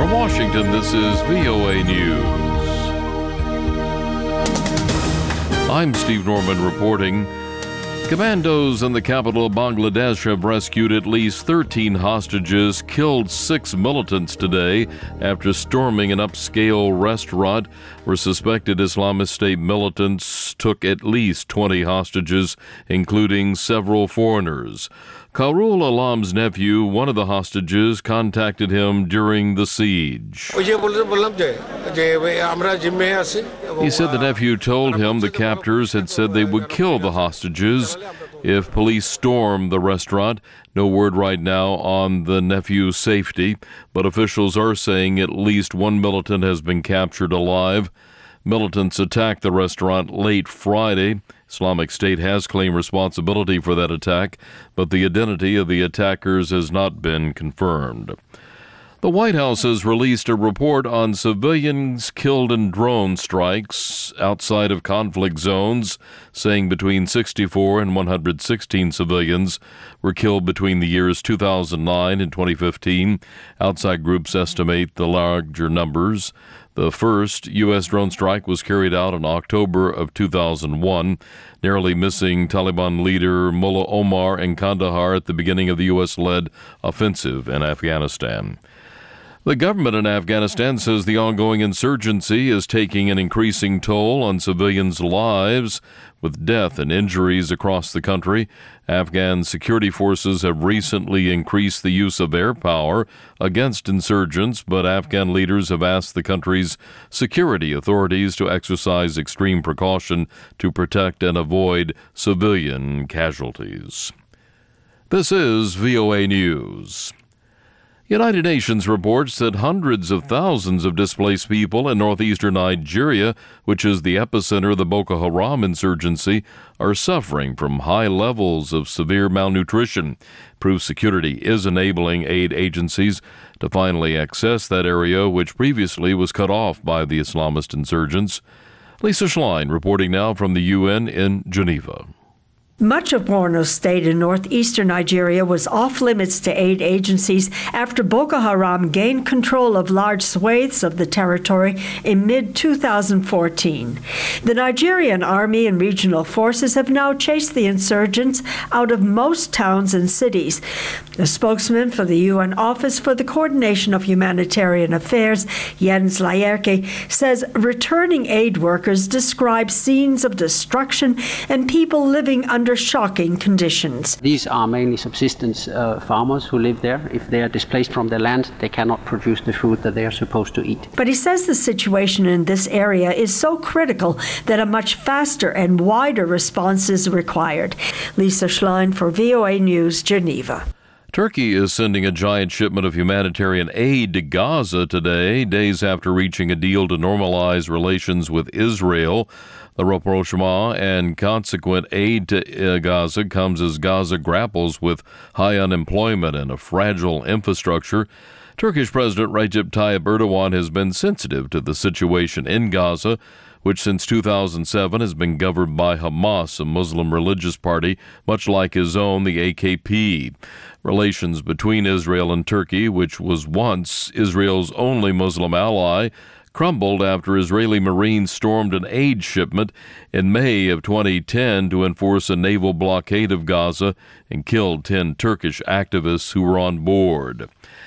From Washington, this is VOA News. I'm Steve Norman reporting. Commandos in the capital of Bangladesh have rescued at least 13 hostages, killed 6 militants today after storming an upscale restaurant where suspected Islamic State militants took at least 20 hostages, including several foreigners. Karul Alam's nephew, one of the hostages, contacted him during the siege. He said the nephew told him the captors had said they would kill the hostages if police stormed the restaurant. No word right now on the nephew's safety, but officials are saying at least one militant has been captured alive. Militants attacked the restaurant late Friday. Islamic State has claimed responsibility for that attack, but the identity of the attackers has not been confirmed. The White House has released a report on civilians killed in drone strikes outside of conflict zones, saying between 64 and 116 civilians were killed between the years 2009 and 2015. Outside groups estimate the larger numbers. The first U.S. drone strike was carried out in October of 2001, narrowly missing Taliban leader Mullah Omar in Kandahar at the beginning of the U.S.-led offensive in Afghanistan. The government in Afghanistan says the ongoing insurgency is taking an increasing toll on civilians' lives, with death and injuries across the country. Afghan security forces have recently increased the use of air power against insurgents, but Afghan leaders have asked the country's security authorities to exercise extreme precaution to protect and avoid civilian casualties. This is VOA News. United Nations reports that hundreds of thousands of displaced people in northeastern Nigeria, which is the epicenter of the Boko Haram insurgency, are suffering from high levels of severe malnutrition. Improved security is enabling aid agencies to finally access that area, which previously was cut off by the Islamist insurgents. Lisa Schlein reporting now from the UN in Geneva. Much of Borno State in northeastern Nigeria was off-limits to aid agencies after Boko Haram gained control of large swathes of the territory in mid-2014. The Nigerian army and regional forces have now chased the insurgents out of most towns and cities. The spokesman for the UN Office for the Coordination of Humanitarian Affairs, Jens Laerke, says returning aid workers describe scenes of destruction and people living under shocking conditions. These are mainly subsistence farmers who live there. If they are displaced from their land, they cannot produce the food that they are supposed to eat. But he says the situation in this area is so critical that a much faster and wider response is required. Lisa Schlein for VOA News, Geneva. Turkey is sending a giant shipment of humanitarian aid to Gaza today, days after reaching a deal to normalize relations with Israel. The rapprochement and consequent aid to Gaza comes as Gaza grapples with high unemployment and a fragile infrastructure. Turkish President Recep Tayyip Erdogan has been sensitive to the situation in Gaza, which since 2007 has been governed by Hamas, a Muslim religious party, much like his own, the AKP. Relations between Israel and Turkey, which was once Israel's only Muslim ally, crumbled after Israeli Marines stormed an aid shipment in May of 2010 to enforce a naval blockade of Gaza and killed 10 Turkish activists who were on board.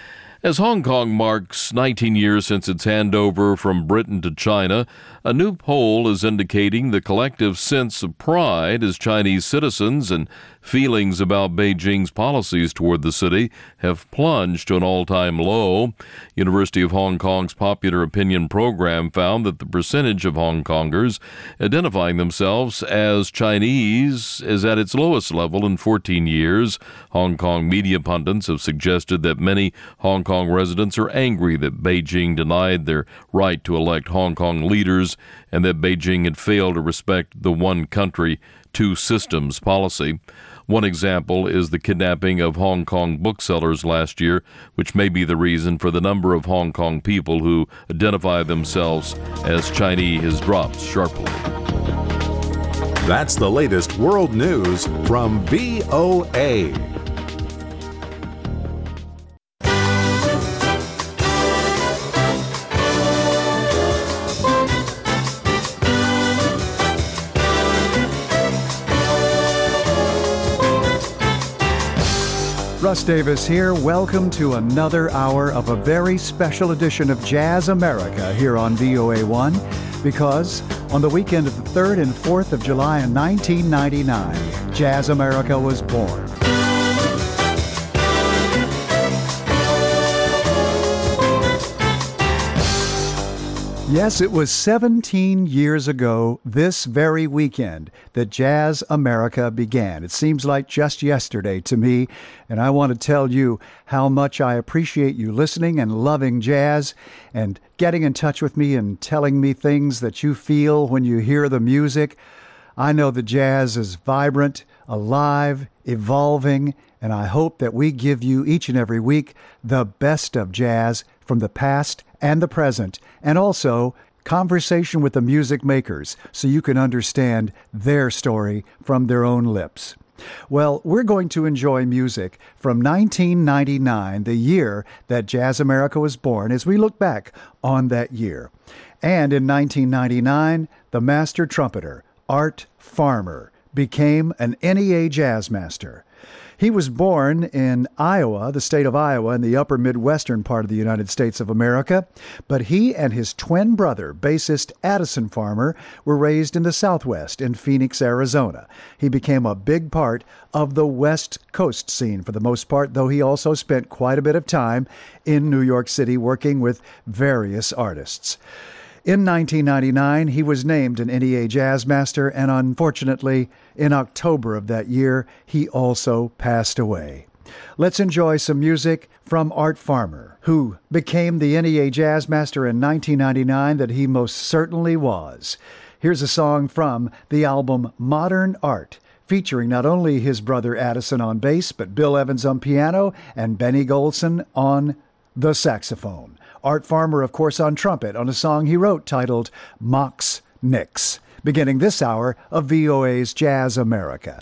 As Hong Kong marks 19 years since its handover from Britain to China, a new poll is indicating the collective sense of pride as Chinese citizens and feelings about Beijing's policies toward the city have plunged to an all-time low. University of Hong Kong's Popular Opinion program found that the percentage of Hong Kongers identifying themselves as Chinese is at its lowest level in 14 years. Hong Kong media pundits have suggested that many Hong Kong residents are angry that Beijing denied their right to elect Hong Kong leaders and that Beijing had failed to respect the one country, two systems policy. One example is the kidnapping of Hong Kong booksellers last year, which may be the reason for the number of Hong Kong people who identify themselves as Chinese has dropped sharply. That's the latest world news from VOA. Russ Davis here. Welcome to another hour of a very special edition of Jazz America here on VOA1, because on the weekend of the 3rd and 4th of July in 1999, Jazz America was born. Yes, it was 17 years ago this very weekend that Jazz America began. It seems like just yesterday to me, and I want to tell you how much I appreciate you listening and loving jazz and getting in touch with me and telling me things that you feel when you hear the music. I know that jazz is vibrant, alive, evolving, and I hope that we give you each and every week the best of jazz from the past and the present, and also conversation with the music makers so you can understand their story from their own lips. Well, we're going to enjoy music from 1999, the year that Jazz America was born, as we look back on that year. And in 1999, the master trumpeter, Art Farmer, became an NEA Jazz Master. He was born in Iowa, the state of Iowa, in the upper Midwestern part of the United States of America, but he and his twin brother, bassist Addison Farmer, were raised in the Southwest in Phoenix, Arizona. He became a big part of the West Coast scene for the most part, though he also spent quite a bit of time in New York City working with various artists. In 1999, he was named an NEA Jazz Master, and unfortunately, in October of that year, he also passed away. Let's enjoy some music from Art Farmer, who became the NEA Jazz Master in 1999 that he most certainly was. Here's a song from the album Modern Art, featuring not only his brother Addison on bass, but Bill Evans on piano and Benny Golson on the saxophone. Art Farmer, of course, on trumpet on a song he wrote titled Mox Nix, beginning this hour of VOA's Jazz America.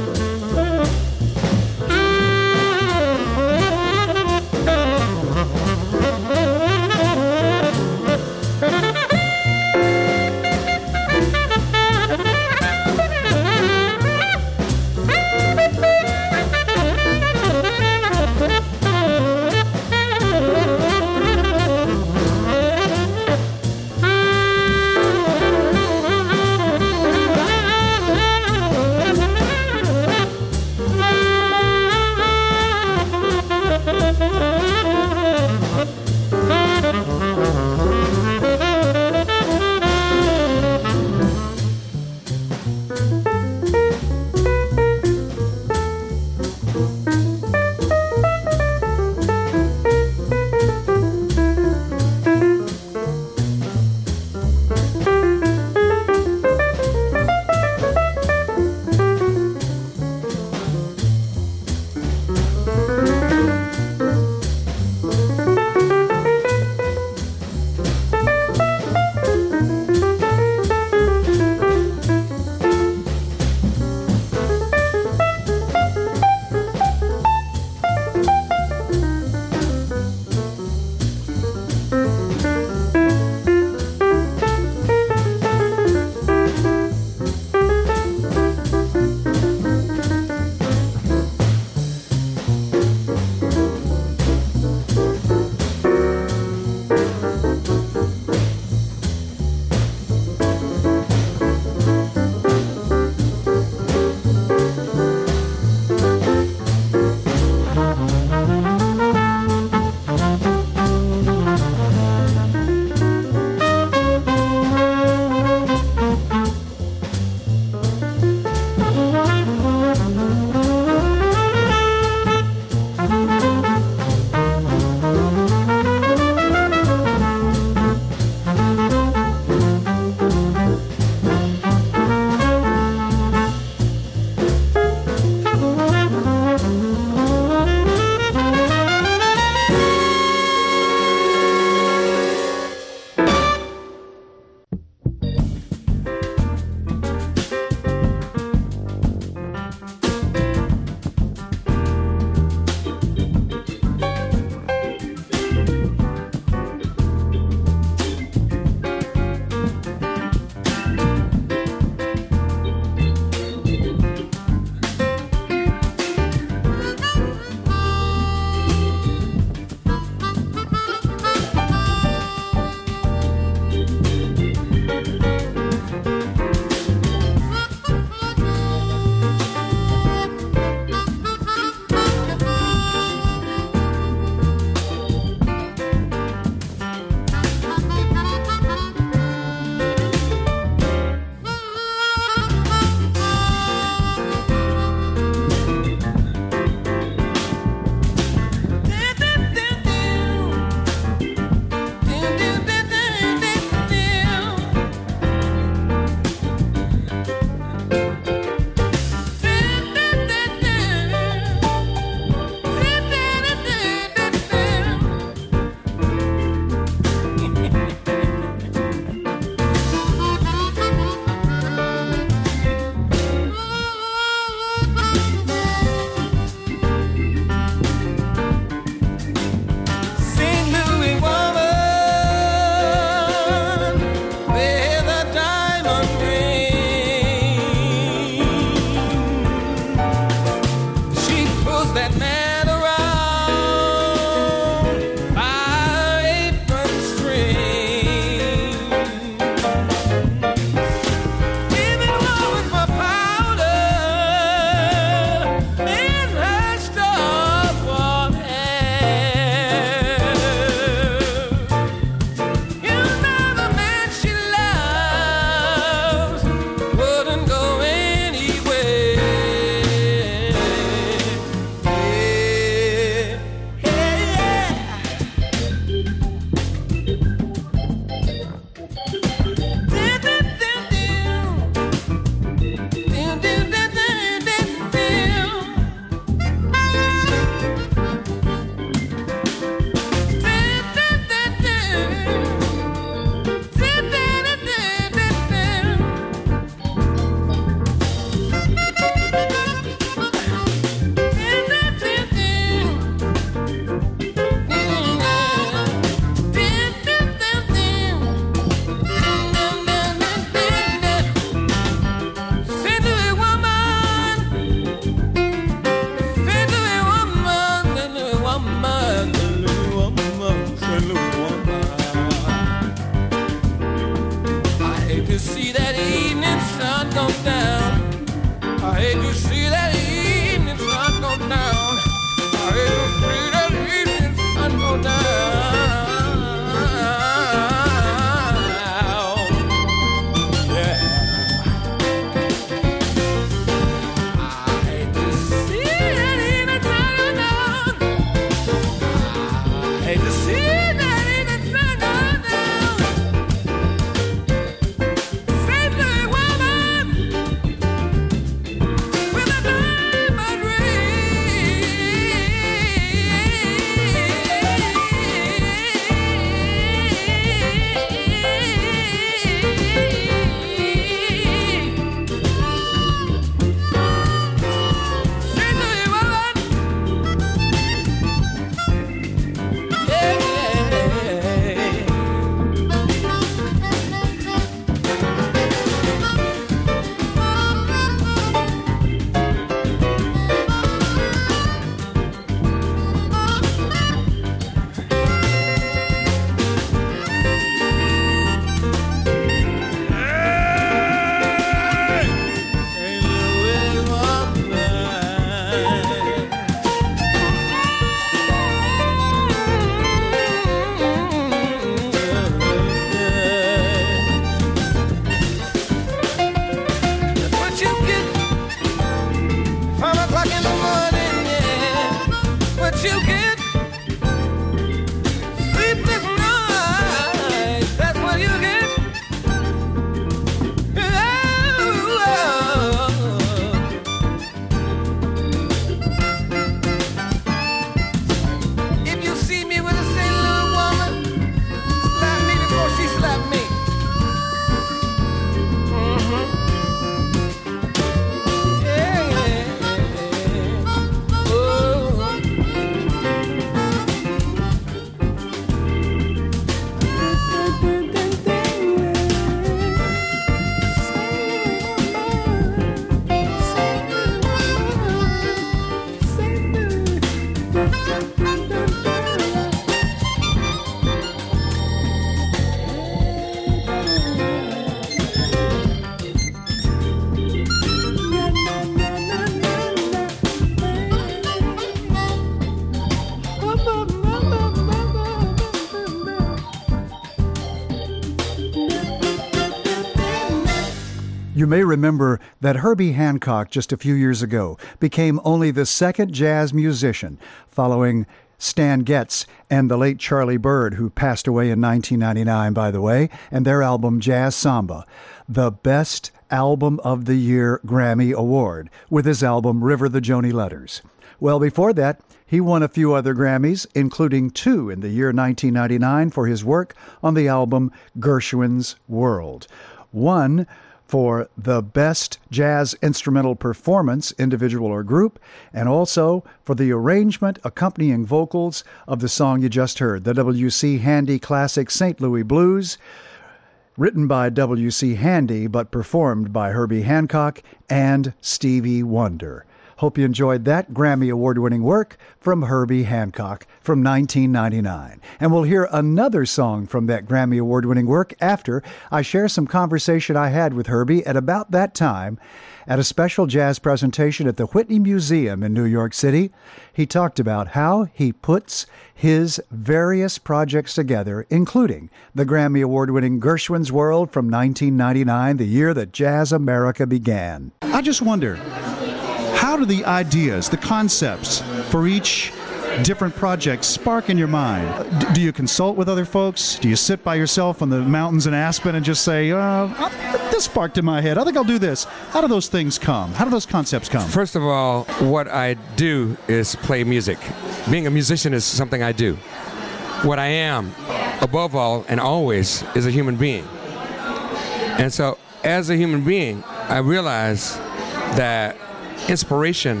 You may remember that Herbie Hancock, just a few years ago, became only the second jazz musician, following Stan Getz and the late Charlie Bird, who passed away in 1999, by the way, and their album Jazz Samba, the Best Album of the Year Grammy Award, with his album River the Joni Letters. Well, before that, he won a few other Grammys, including 2 in the year 1999 for his work on the album Gershwin's World. 1 for the Best Jazz Instrumental Performance, individual or group, and also for the arrangement accompanying vocals of the song you just heard, the W.C. Handy classic St. Louis Blues, written by W.C. Handy but performed by Herbie Hancock and Stevie Wonder. Hope you enjoyed that Grammy Award-winning work from Herbie Hancock from 1999. And we'll hear another song from that Grammy Award-winning work after I share some conversation I had with Herbie at about that time at a special jazz presentation at the Whitney Museum in New York City. He talked about how he puts his various projects together, including the Grammy Award-winning Gershwin's World from 1999, the year that Jazz America began. I just wonder, how do the ideas, the concepts for each different project spark in your mind? Do you consult with other folks? Do you sit by yourself on the mountains in Aspen and just say, this sparked in my head, I think I'll do this? How do those things come? How do those concepts come? First of all, what I do is play music. Being a musician is something I do. What I am, above all and always, is a human being. And so, as a human being, I realize that inspiration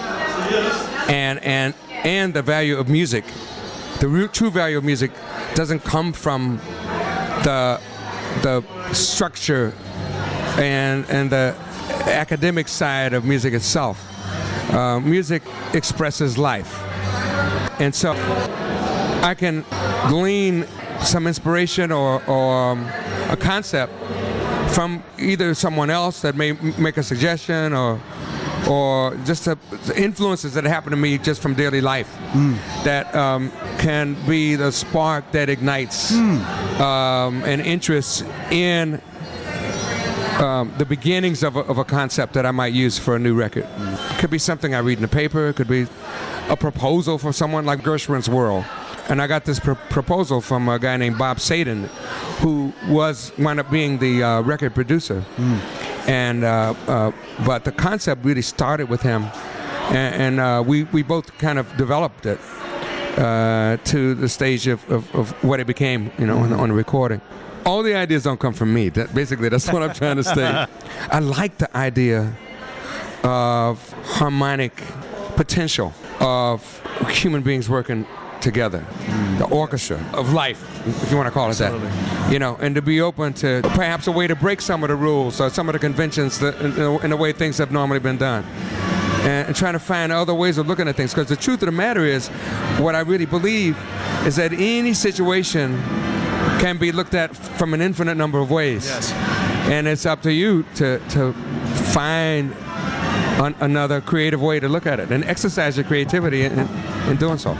and the value of music, the true value of music, doesn't come from the structure and the academic side of music itself. Music expresses life, and so I can glean some inspiration or a concept from either someone else that may make a suggestion or just the influences that happen to me just from daily life that can be the spark that ignites an interest in the beginnings of a concept that I might use for a new record. It could be something I read in the paper. It could be a proposal from someone like Gershwin's World. And I got this proposal from a guy named Bob Sadin, who wound up being the record producer. And but the concept really started with him, and we both kind of developed it to the stage of what it became, on the recording. All the ideas don't come from me. That's what I'm trying to say. I like the idea of harmonic potential of human beings working together, the orchestra of life, if you want to call it that, and to be open to perhaps a way to break some of the rules or some of the conventions in the way things have normally been done, and trying to find other ways of looking at things. Because the truth of the matter is, what I really believe is that any situation can be looked at from an infinite number of ways. Yes. And it's up to you to find another creative way to look at it and exercise your creativity in doing so.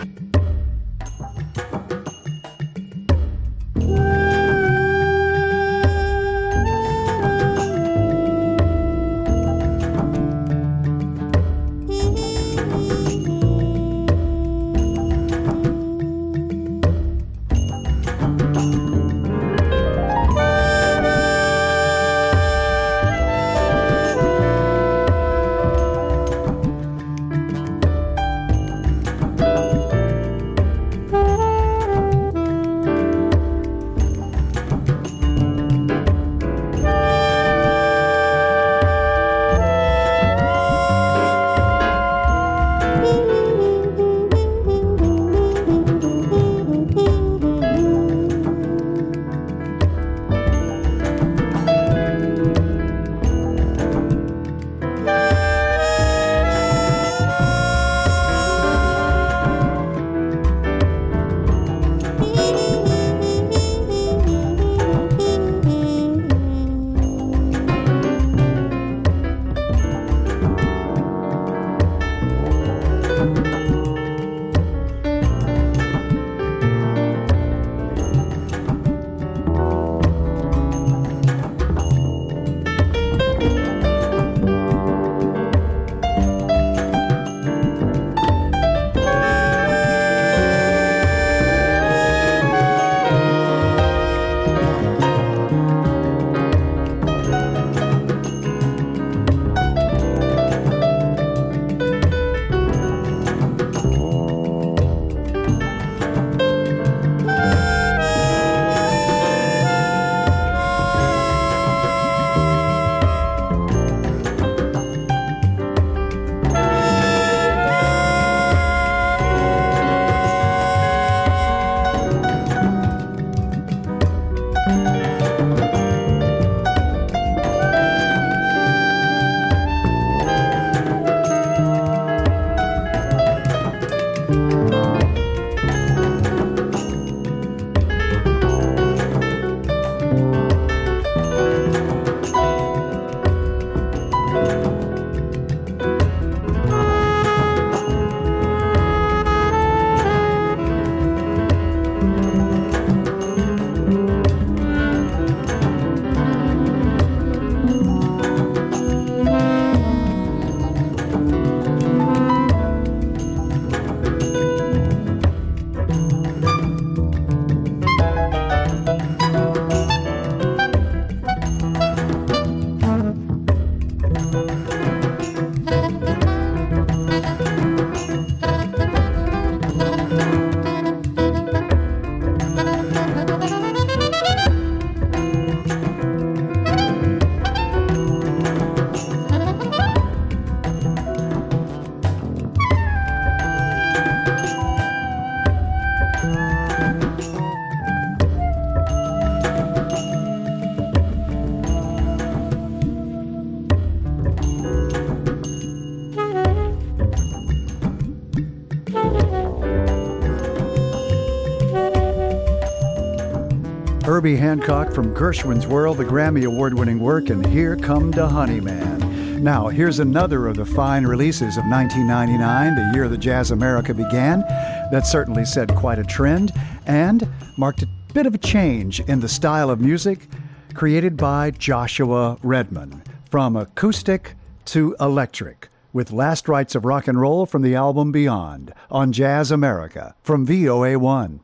Herbie Hancock from Gershwin's World, the Grammy Award-winning work, and Here Come the Honeyman. Now, here's another of the fine releases of 1999, the year that Jazz America began. That certainly set quite a trend and marked a bit of a change in the style of music created by Joshua Redman, from acoustic to electric, with Last Rites of Rock and Roll from the album Beyond on Jazz America from VOA1.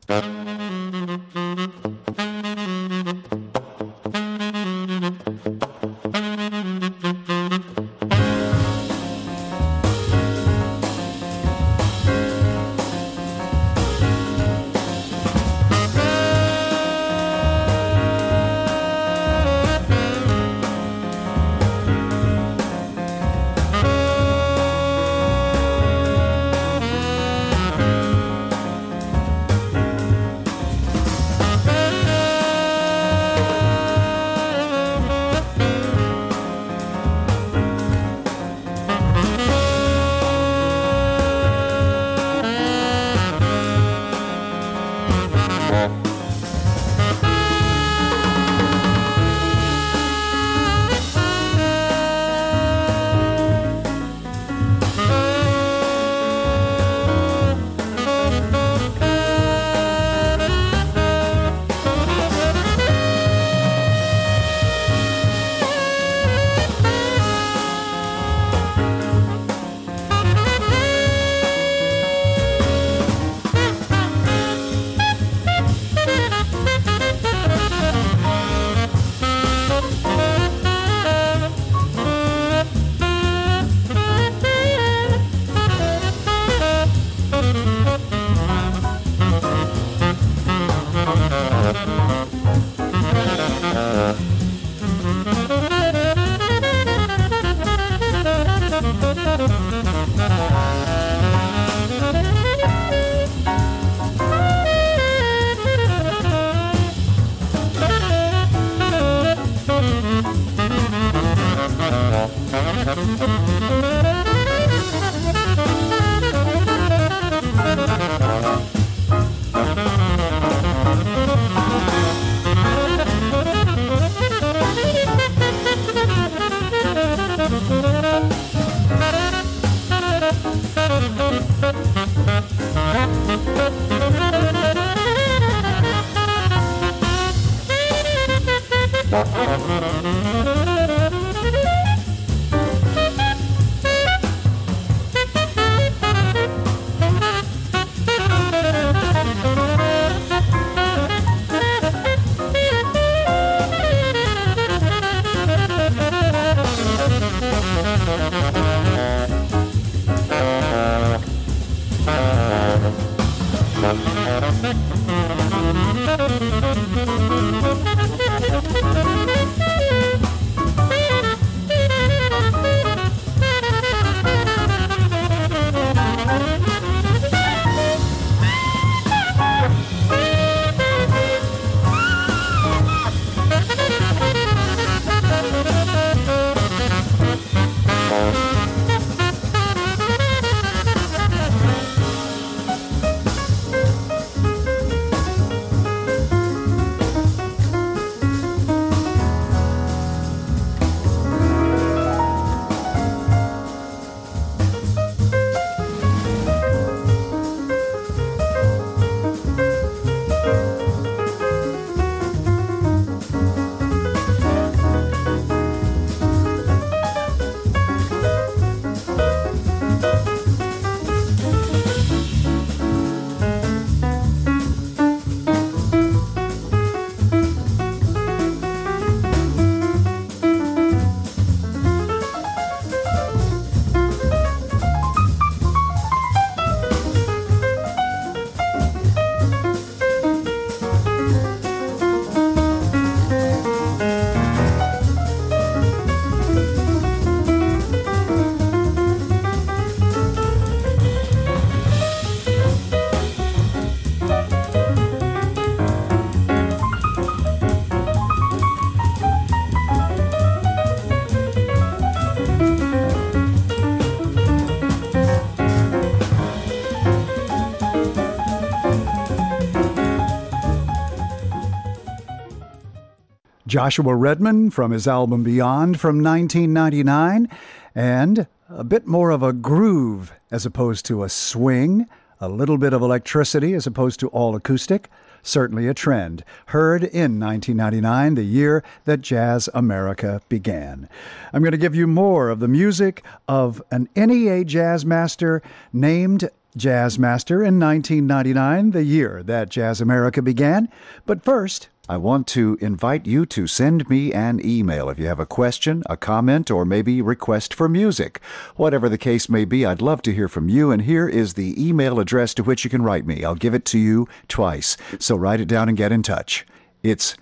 Joshua Redman from his album Beyond from 1999, and a bit more of a groove as opposed to a swing, a little bit of electricity as opposed to all acoustic. Certainly a trend, heard in 1999, the year that Jazz America began. I'm going to give you more of the music of an NEA jazz master named Jazz Master in 1999, the year that Jazz America began. But first, I want to invite you to send me an email if you have a question, a comment, or maybe request for music. Whatever the case may be, I'd love to hear from you, and here is the email address to which you can write me. I'll give it to you twice, so write it down and get in touch. It's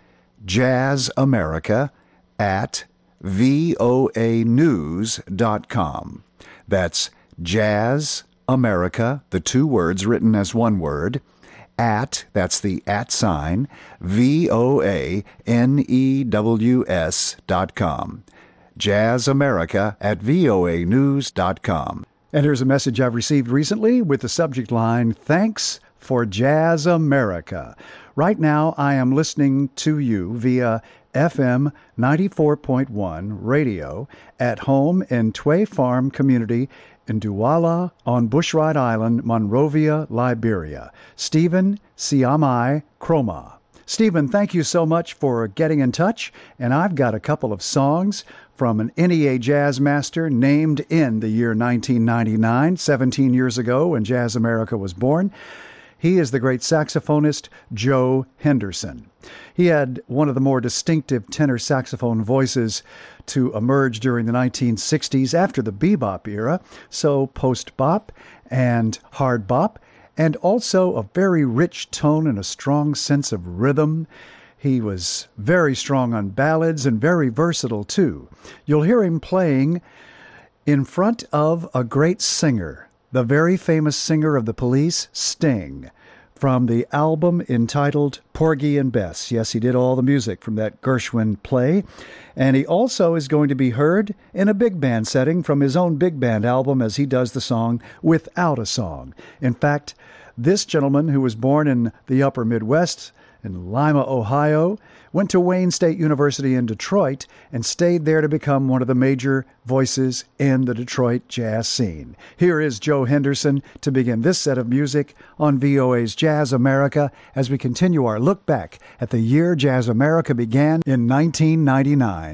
jazzamerica@voanews.com. That's jazzamerica, the two words written as one word, that's the @ sign, VOANEWS.com. jazzamerica@voanews.com. And here's a message I've received recently with the subject line, "Thanks for Jazz America." Right now, I am listening to you via FM 94.1 radio at home in Tway Farm Community in Douala on Bushride Island, Monrovia, Liberia. Stephen Siamai Kroma. Stephen, thank you so much for getting in touch, and I've got a couple of songs from an NEA jazz master named in the year 1999, 17 years ago when Jazz America was born. He is the great saxophonist Joe Henderson. He had one of the more distinctive tenor saxophone voices to emerge during the 1960s after the bebop era, so post-bop and hard bop, and also a very rich tone and a strong sense of rhythm. He was very strong on ballads and very versatile, too. You'll hear him playing in front of a great singer, the very famous singer of the Police, Sting, from the album entitled Porgy and Bess. Yes, he did all the music from that Gershwin play. And he also is going to be heard in a big band setting from his own big band album as he does the song Without a Song. In fact, this gentleman, who was born in the upper Midwest, in Lima, Ohio, went to Wayne State University in Detroit and stayed there to become one of the major voices in the Detroit jazz scene. Here is Joe Henderson to begin this set of music on VOA's Jazz America as we continue our look back at the year Jazz America began in 1999.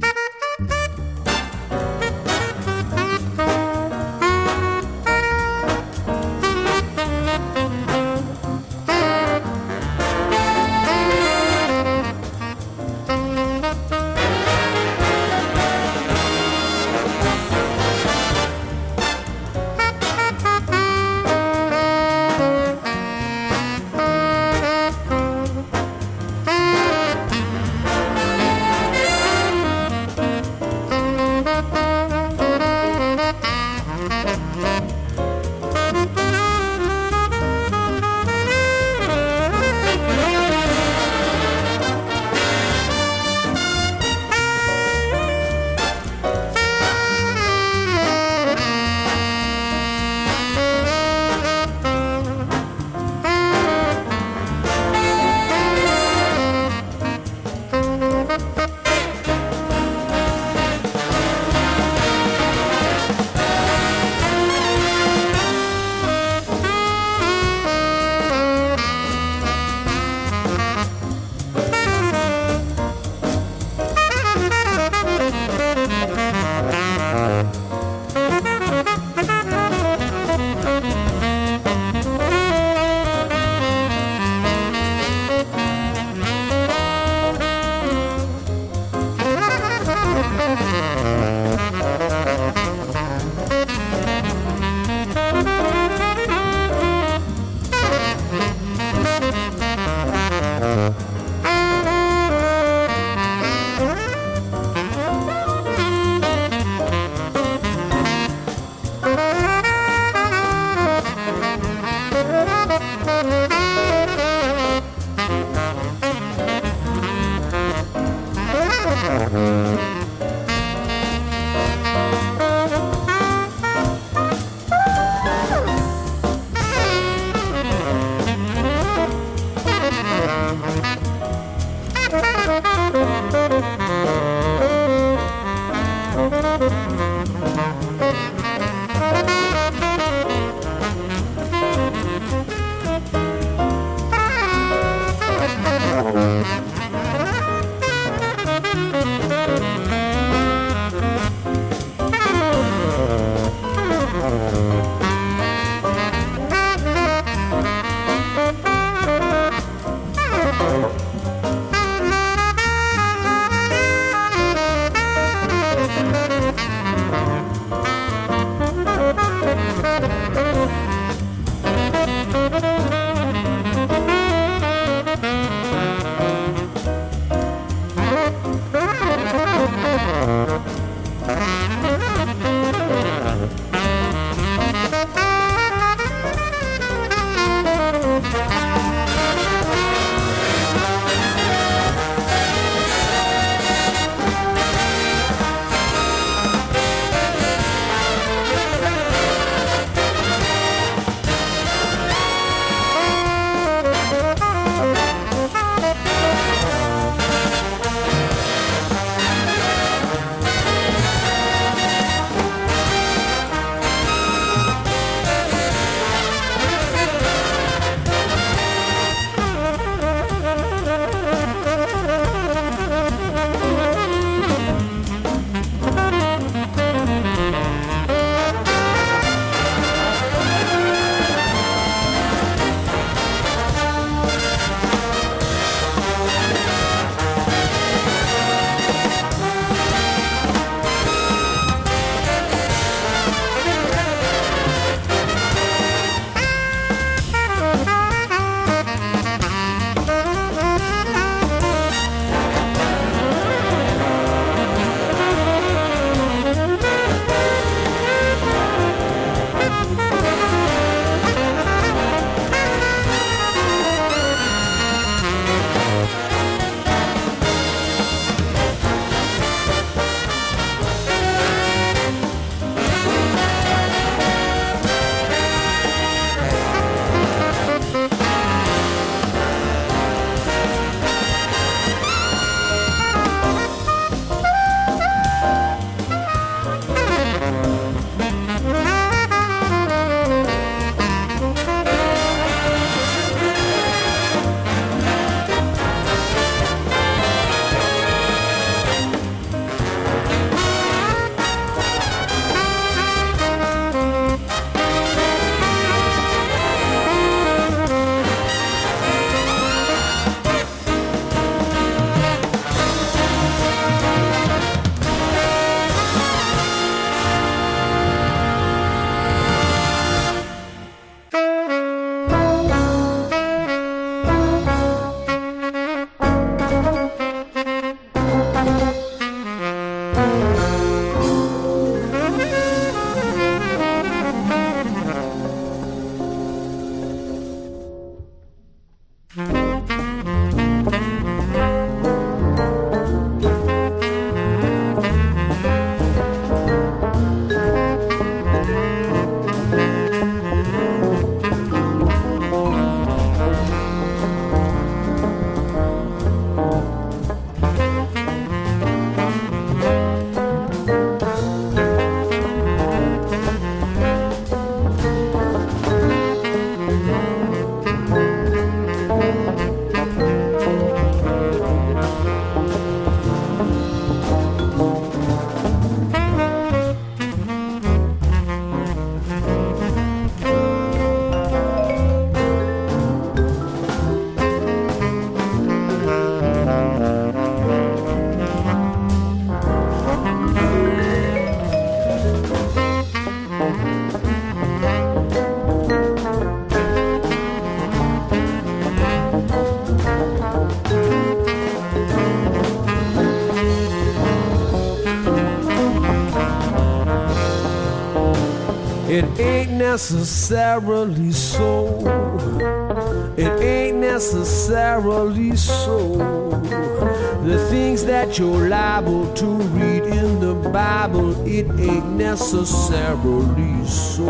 It ain't necessarily so. It ain't necessarily so. The things that you're liable to read in the Bible, it ain't necessarily so.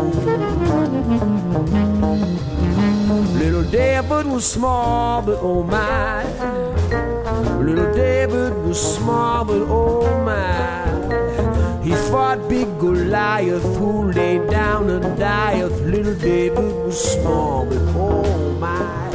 Little David was small, but oh my. Little David was small, but oh my. He fought big Goliath, who lay down and dieth. Little David was small, but oh my.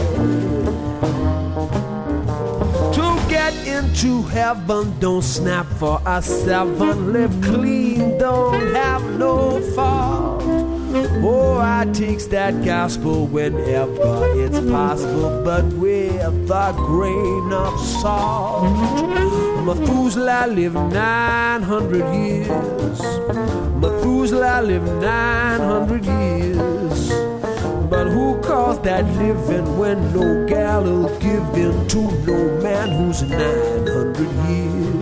To get into heaven, don't snap for a 7. Live clean, don't have no fault. Oh, I takes that gospel whenever it's possible, but with a grain of salt. Methuselah lived 900 years. Methuselah lived 900 years. But who calls that living when no gal will give in to no man who's 900 years?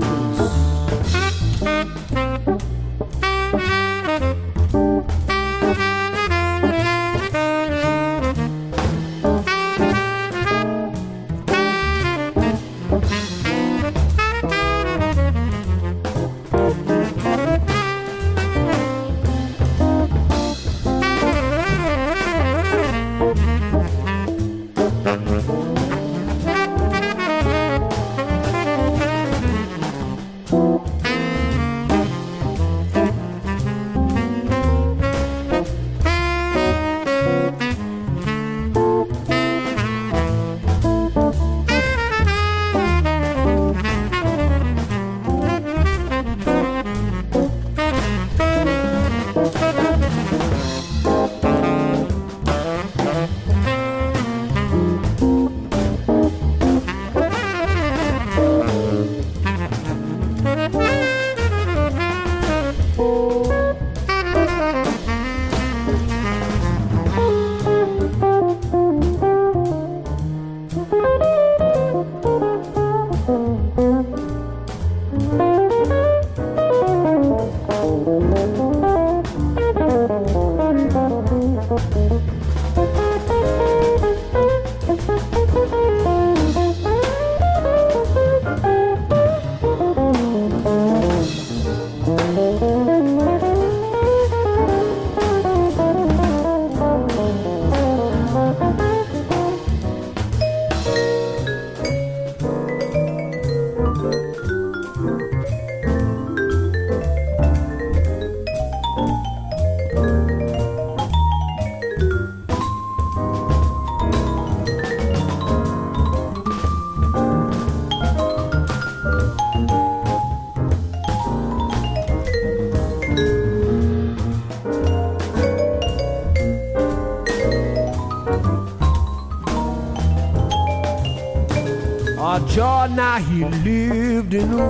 Now he lived in a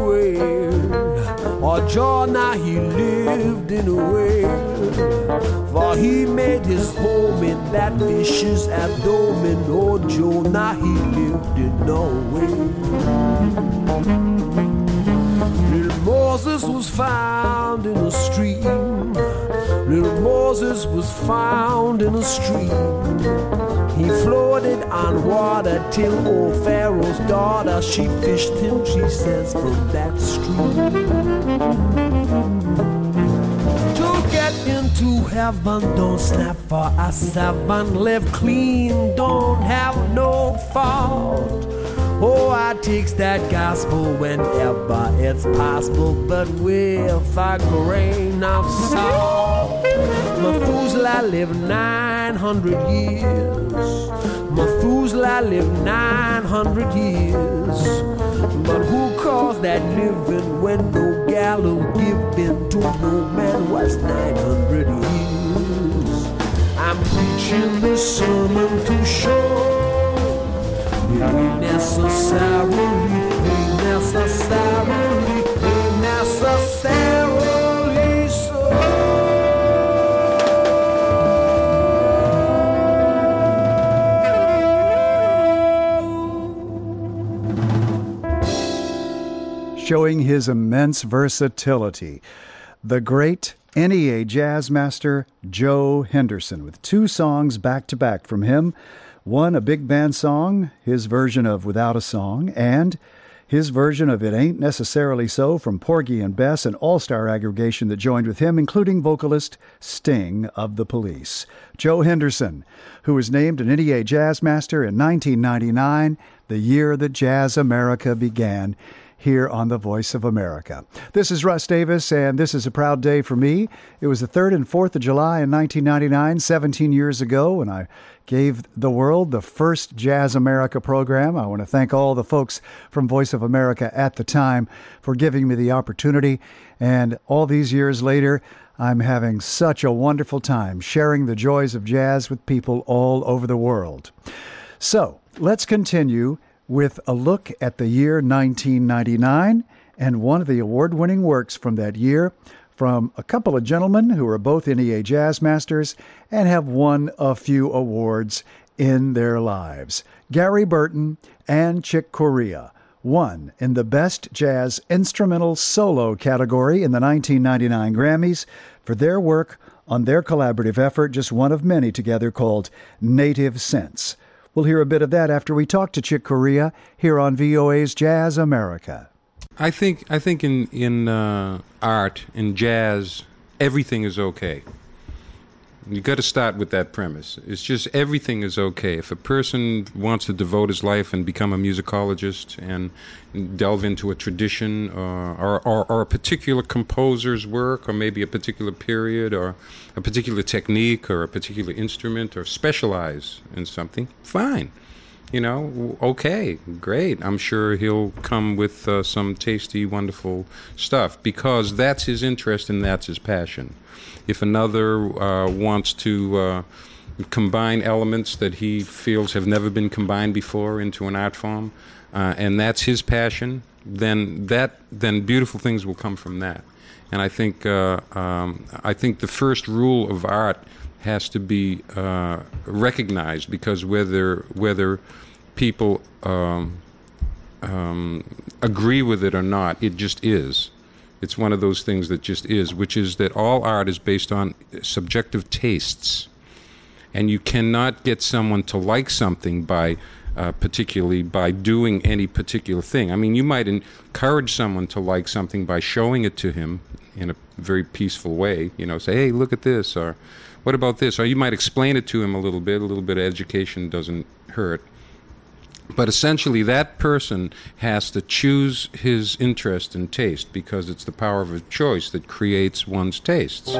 whale. Oh, John, now he lived in a whale. For he made his home in that fish's abdomen. Oh, Jonah, he lived in a whale. Little Moses was found in a stream. Little Moses was found in a stream. He floated on water till old Pharaoh's daughter, she fished him, she says, from that stream. To get into heaven, don't snap for a 7. Live clean, don't have no fault. Oh, I takes that gospel whenever it's possible, but with a grain of salt. Methuselah lived 900 years. Methuselah lived 900 years. But who calls that living when no gal will give in to no man was 900 years? I'm preaching this sermon to show it ain't necessarily so. Showing his immense versatility, the great NEA jazz master Joe Henderson with 2 songs back-to-back from him. One, a big band song, his version of Without a Song, and his version of It Ain't Necessarily So from Porgy and Bess, an all-star aggregation that joined with him, including vocalist Sting of The Police. Joe Henderson, who was named an NEA Jazz Master in 1999, the year that Jazz America began, here on The Voice of America. This is Russ Davis, and this is a proud day for me. It was the 3rd and 4th of July in 1999, 17 years ago, when I gave the world the first Jazz America program. I want to thank all the folks from Voice of America at the time for giving me the opportunity. And all these years later, I'm having such a wonderful time sharing the joys of jazz with people all over the world. So let's continue with a look at the year 1999 and one of the award-winning works from that year from a couple of gentlemen who are both NEA Jazz Masters and have won a few awards in their lives. Gary Burton and Chick Corea won in the Best Jazz Instrumental Solo category in the 1999 Grammys for their work on their collaborative effort, just one of many together, called Native Sense. We'll hear a bit of that after we talk to Chick Corea here on VOA's Jazz America. I think in art, in jazz, everything is okay. You got to start with that premise. It's just everything is okay. If a person wants to devote his life and become a musicologist and delve into a tradition or a particular composer's work, or maybe a particular period or a particular technique or a particular instrument, or specialize in something, fine. You know, okay, great. I'm sure he'll come with some tasty, wonderful stuff because that's his interest and that's his passion. If another wants to combine elements that he feels have never been combined before into an art form, and that's his passion, then beautiful things will come from that. And I think the first rule of art has to be recognized, because whether people agree with it or not, it just is. It's one of those things that just is, which is that all art is based on subjective tastes. And you cannot get someone to like something particularly by doing any particular thing. I mean, you might encourage someone to like something by showing it to him in a very peaceful way, you know, say, hey, look at this, or what about this? Or you might explain it to him a little bit of education doesn't hurt. But essentially, that person has to choose his interest and taste, because it's the power of a choice that creates one's tastes.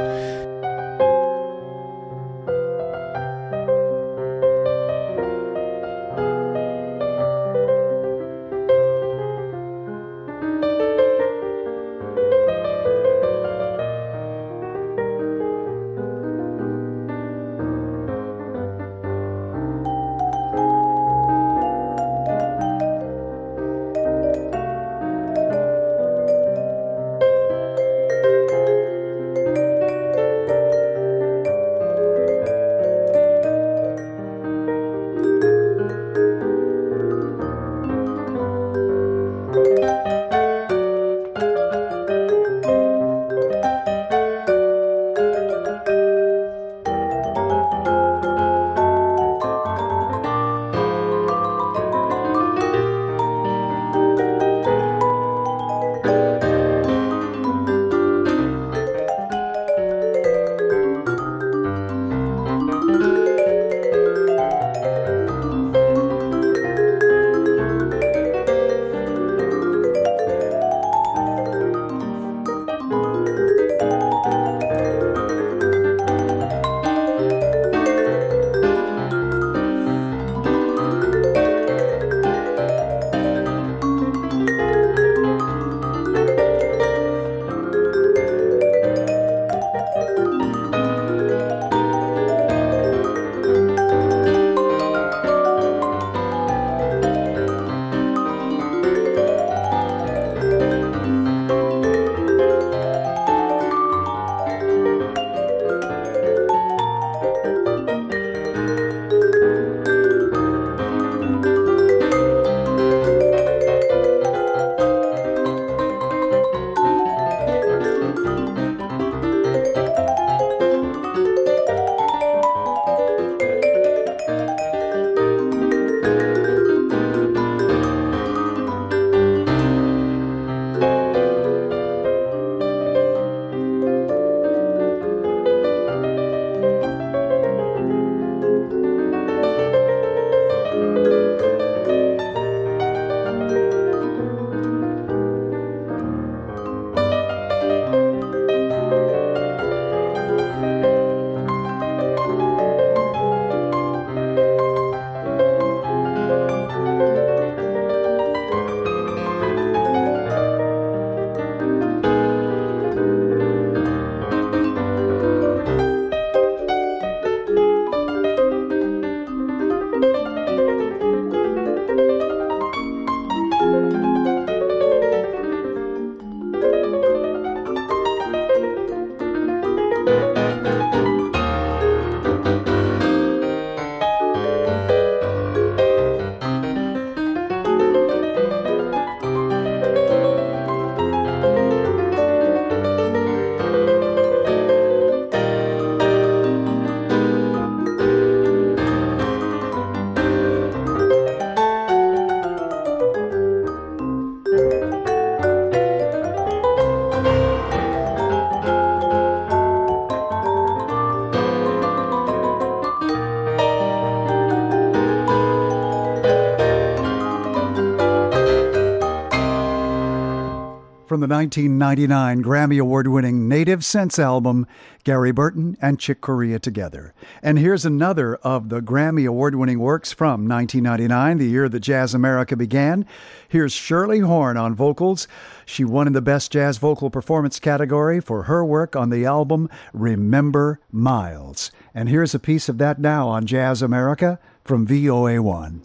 From the 1999 Grammy Award-winning Native Sense album, Gary Burton and Chick Corea Together. And here's another of the Grammy Award-winning works from 1999, the year that Jazz America began. Here's Shirley Horn on vocals. She won in the Best Jazz Vocal Performance category for her work on the album Remember Miles. And here's a piece of that now on Jazz America from VOA1.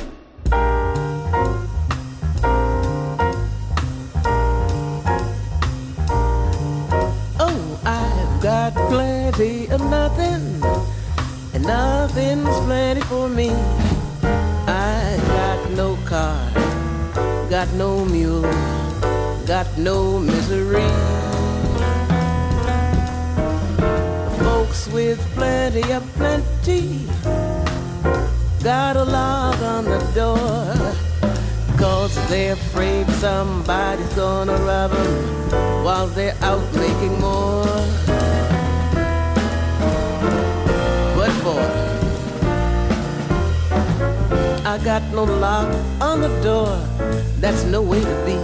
Got plenty of nothing, and nothing's plenty for me. I got no car, got no mule, got no misery. Folks with plenty of plenty got a lock on the door, 'cause they're afraid somebody's gonna rob them while they're out making more. But boy, I got no lock on the door, that's no way to be.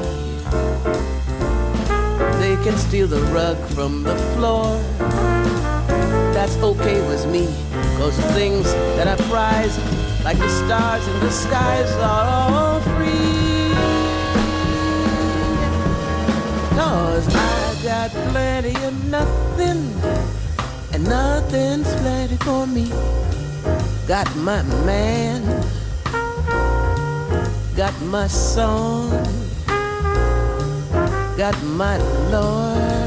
They can steal the rug from the floor, that's okay with me, 'cause the things that I prize, like the stars in the skies, are all free. 'Cause I got plenty of nothing, and nothing's plenty for me. Got my man, got my song, got my Lord.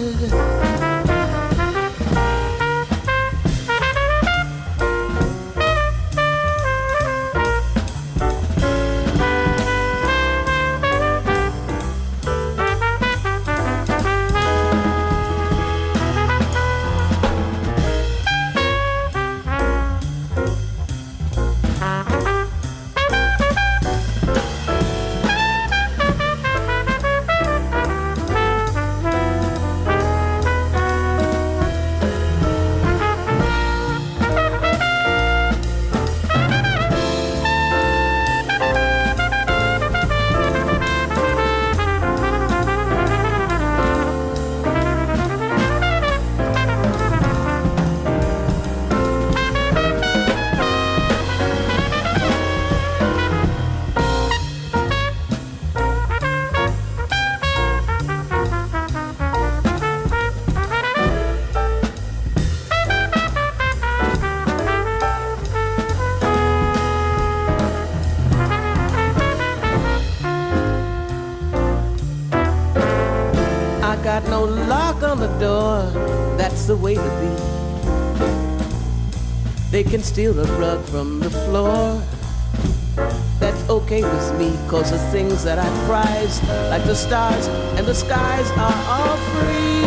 Got no lock on the door, that's the way to be. They can steal the rug from the floor, that's okay with me, 'cause the things that I prize, like the stars and the skies, are all free.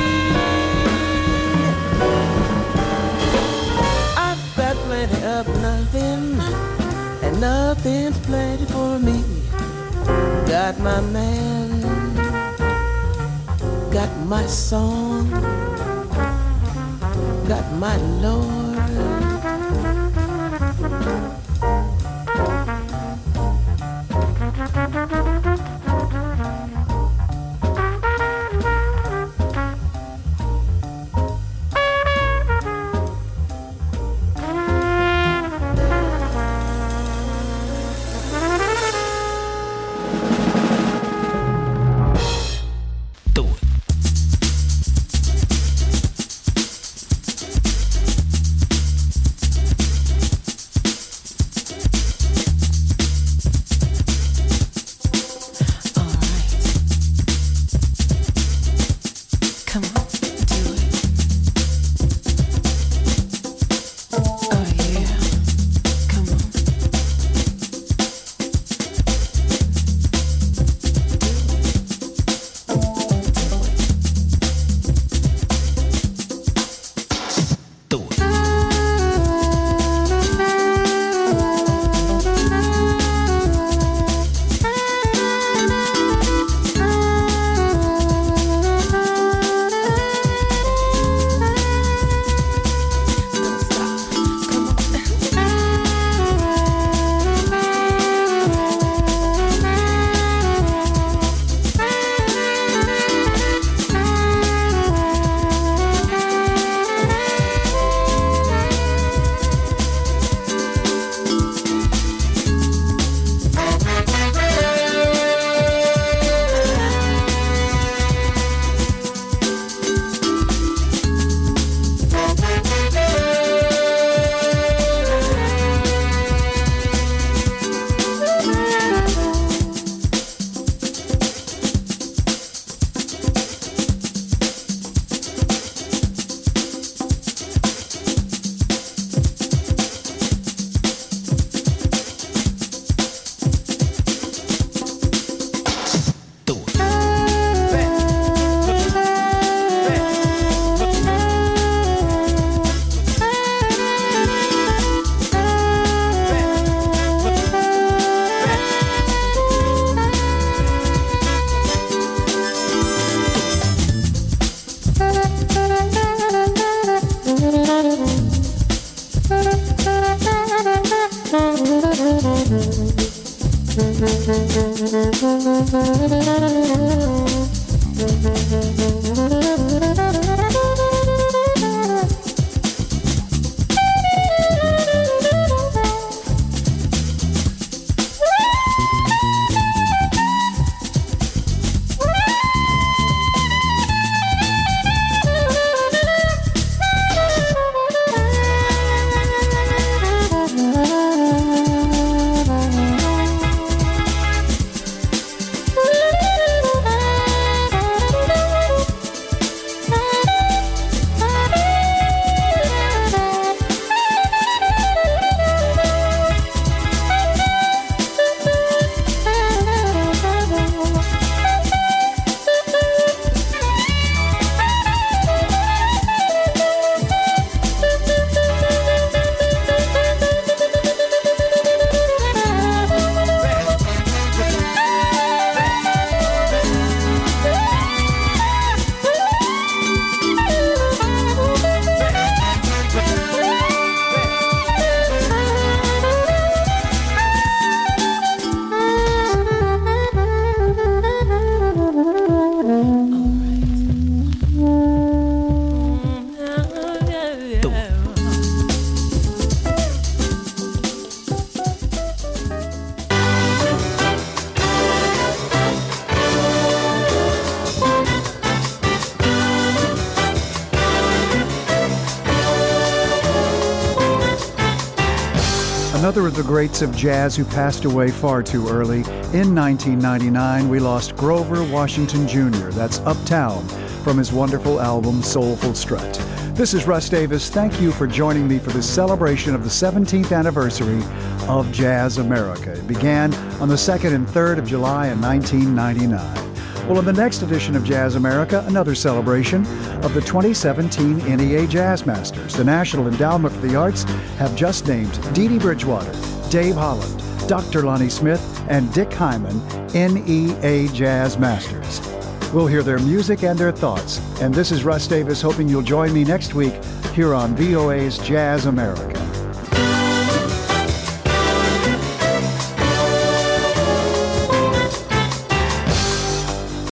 I've got plenty of nothing, and nothing's plenty for me. Got my man, got my song, got my Lord. Another of the greats of jazz who passed away far too early. In 1999, we lost Grover Washington Jr., that's Uptown, from his wonderful album Soulful Strut. This is Russ Davis. Thank you for joining me for this celebration of the 17th anniversary of Jazz America. It began on the 2nd and 3rd of July in 1999. Well, in the next edition of Jazz America, another celebration of the 2017 NEA Jazz Masters. The National Endowment for the Arts have just named Dee Dee Bridgewater, Dave Holland, Dr. Lonnie Smith, and Dick Hyman NEA Jazz Masters. We'll hear their music and their thoughts. And this is Russ Davis, hoping you'll join me next week here on VOA's Jazz America.